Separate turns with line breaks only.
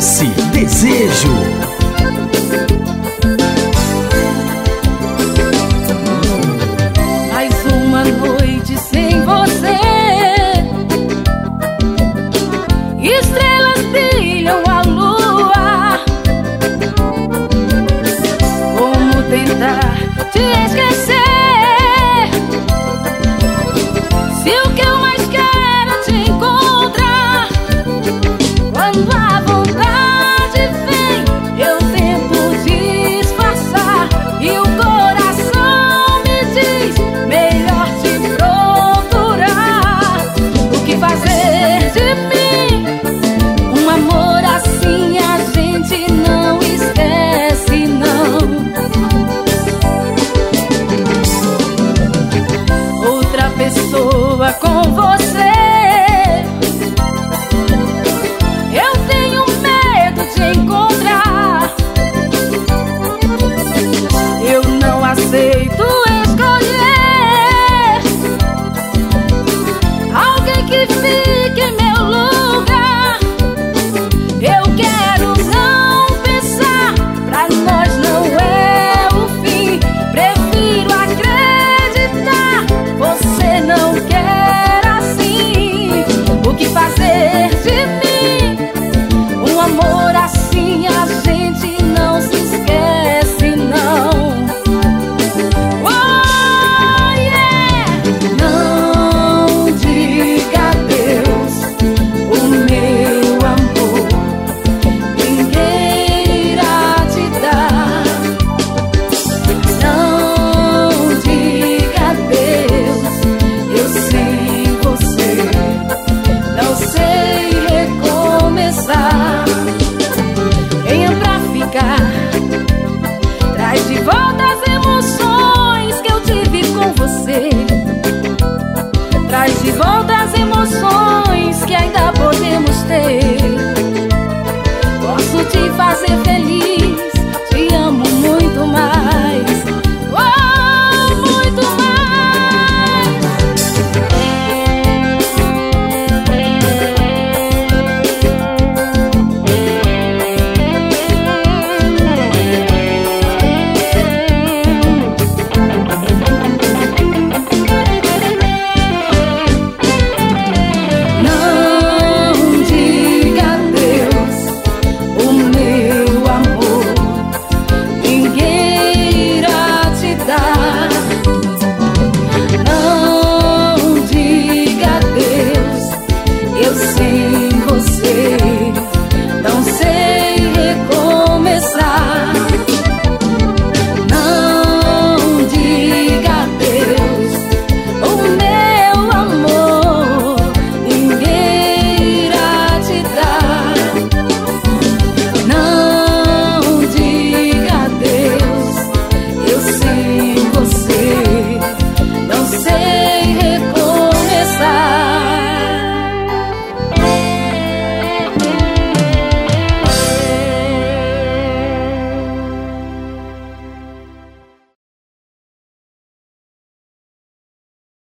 Doce Desejo.
Mais uma noite sem você, estrelas brilham a lua. Como tentar te esquecer, se o que eu mais quero é te encontrar? Quando a vontade vem, eu tento disfarçar, e o coração me diz: melhor te procurar. O que fazer de mim? Um amor assim a gente não esquece, não. Outra pessoa com você, eu tenho medo de encontrar. Eu não aceito escolher alguém que fique em meu lugar. Eu quero não pensar, pra nós não é o fim. Prefiro acreditar, você não quer assim. O que fazer de mim? Um amor assim a gente não se esquece, não. Oh, yeah! Não diga adeus, o meu amor ninguém irá te dar. Não diga adeus, eu sei você não sei recomeçar. Venha pra ficar, traz de volta as emoções que eu tive com você. Traz de volta as emoções que ainda podemos ter.